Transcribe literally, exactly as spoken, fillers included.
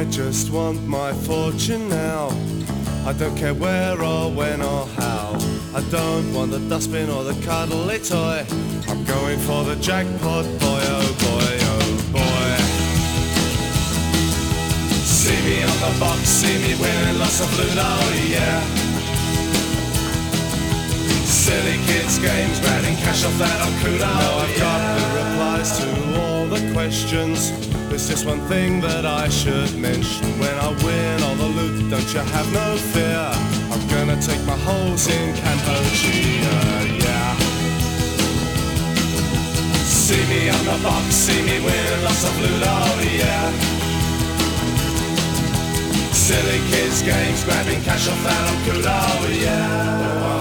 just want my fortune now. I don't care where or when or how. I don't want the dustbin or the cuddly toy. I'm going for the jackpot, boy, oh boy, oh boy. See me on the box, see me winning lots of loot, oh yeah. Silly kids games, grabbing cash off that old coot, oh now I've yeah. got the replies to all the questions. There's just one thing that I should mention. When I win all the loot, don't you have no fear. I'm gonna take my holes in Cambodia, yeah. See me on the box, see me win lots of loot, oh yeah. Silly kids games, grabbing cash off that old coot, oh yeah.